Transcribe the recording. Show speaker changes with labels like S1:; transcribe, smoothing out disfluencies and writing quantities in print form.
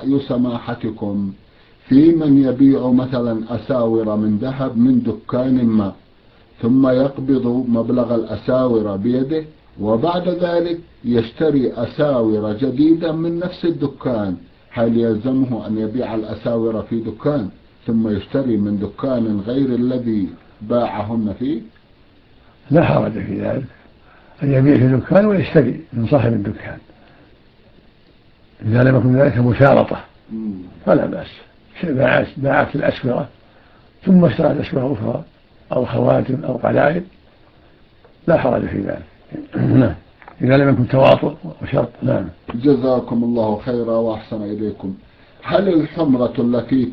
S1: رأي سماحتكم في من يبيع مثلا أساور من ذهب من دكان ما، ثم يقبض مبلغ الأساور بيده، وبعد ذلك يشتري أساور جديدة من نفس الدكان؟ هل يلزمه أن يبيع الأساور في دكان ثم يشتري من دكان غير الذي باعهن فيه؟
S2: لا حرج في ذلك، أن يبيع في دكان ويشتري من صاحب الدكان إذا لم يكن ذلك مشارطة فلا بأس. باعت الأسورة ثم اشترت أسورة أخرى أو خواتم أو قلائد لا حرج في ذلك. نعم، إذا لم يكن تواطؤ وشرط. نعم.
S1: جزاكم الله خيرا وأحسن إليكم. هل الحمرة التي